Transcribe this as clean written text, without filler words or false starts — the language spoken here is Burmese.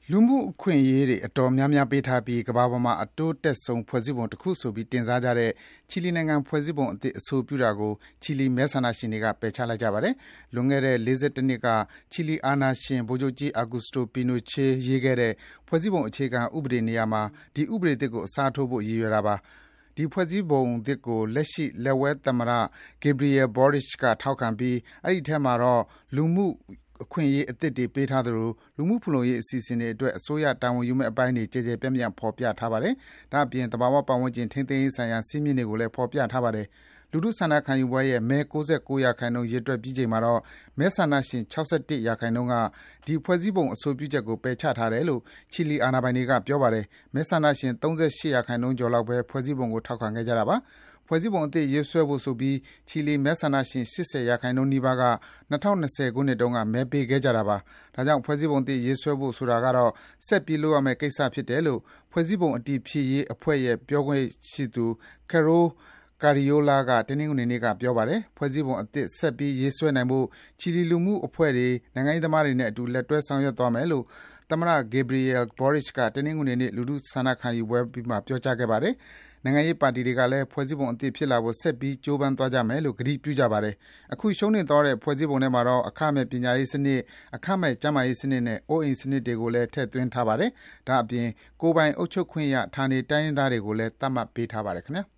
လူမှုအခွင့်အရေးတွေအတော်များများပေးထားပြီးကမ္ဘာပေါ်မှာအတိုးတက်ဆုံးဖွဲ့စည်းပုံတစ်ခုဆိုပြီးတင်စားကြတဲ့ချီလီနိုင်ငံဖွဲ့စည်းပုံအသစ်အဆိုပြုတာကိုချီလီမဲဆန္ဒရှင်တွေကပယ်ချလိုက်ကြပါတယ်။လွန်ခဲ့တဲ့41နှစ်ကချီလီအာဏာရှင်ဗိုလ်ချုပ်ကြီးအာဂုစတိုပီနိုချေရေးခဲ့တဲ့ဖွဲ့စည်းပုံအခြေခံဥပဒေနေရာမှာဒီဥပဒေအသစ်ကိုအစားထိုးဖို့ရည်ရွယ်တာပါ။ဒီဖွဲ့စည်းပုံသစ်ကိုလက်ရှိလက်ဝဲသမ္မတ Gabriel Boric ကထောက်ခံပြီးအဲ့ဒီထက်မှာတော့လူမှုအခွင့်အရေးအသစ်တွေပေးထားသလိုလူမှုဖူလုံရေးအစီအစဉ်တွေအတွက်အစိုးရတာဝန်ယူမဲ့အပိုင်းတွေကြည်ကြဲပြန့်ပြန့်ဖော်ပြထားပါတယ်။ဒါ့အပြင်တဘာဝပတ်ဝန်းကျင်ထိန်းသိမ်းရေးဆိုင်ရာစည်းမျဉ်းတွေကိုလည်းဖော်ပြထားပါတယ်။လူထုဆန္ဒခံယူပွဲရဲ့မဲ69%ရေတွက်ပြီးချိန်မှာတော့မဲဆန္ဒရှင်61%ကဒီဖွဲ့စည်းပုံအဆိုပြုချက်ကိုပယ်ချထားတယ်လို့ချီလီအာဏာပိုင်တွေကပြောပါတယ်။မဲဆန္ဒရှင်38%ကျော်လောက်ပဲဖွဲ့စည်းပုံကိုထောက်ခံခဲ့ကြတာပါ။ဖွဲ့စည်းပုံအသစ်ရေးဆွဲဖို့ဆိုပြီးချီလီမဲဆန္ဒရှင်80%နီးပါးက2020ခုနှစ်တုန်းကမဲပေးခဲ့ကြတာပါ။ဒါကြောင့်ဖွဲ့စည်းပုံအသစ်ရေးဆွဲဖို့ဆိုတာကတော့ဆက်ပြီးလုပ်ရမယ့်ကိစ္စဖြစ်တယ်လို့ဖွဲ့စည်းပုံအတည်ဖြစ်ရေးအဖွဲ့ရဲ့ပြောခွင့်ရှိသူ Carol Cariola ကတနင်္ဂနွေနေ့ကပြောပါတယ်။ဖွဲ့စည်းပုံအသစ်ဆက်ပြီးရေးဆွဲနိုင်ဖို့ချီလီလူမှုအဖွဲ့တွေနိုင်ငံရေးသမားတွေနဲ့အတူလက်တွဲဆောင်ရွက်သွားမယ်လို့သမ္မတ Gabriel Boric ကတနင်္ဂနွေနေ့လူထုဆန္ဒခံယူပွဲပြီးမှပြောကြားခဲ့ပါတယ်။နိုင်ငံရေးပါတီတွေကလည်းဖွဲ့စည်းပုံအသစ်ဖြစ်လာဖို့ဆက်ပြီးကြိုးပမ်းသွားကြမယ်လို့ကတိပြုကြပါတယ်။အခုရှုံးနိမ့်သွားတဲ့ဖွဲ့စည်းပုံထဲမှာတော့အခမဲ့ပညာရေးစနစ်၊အခမဲ့ကျန်းမာရေးစနစ်နဲ့အိုးအိမ်စနစ်တွေကိုလည်းထည့်သွင်းထားပါတယ်။ဒါ့အပြင်ကိုယ်ပိုင်အုပ်ချုပ်ခွင့်ရဌာနေတိုင်းရင်းသားတွေကိုလည်းသတ်မှတ်ပေးထားပါတယ်ခင်ဗျာ။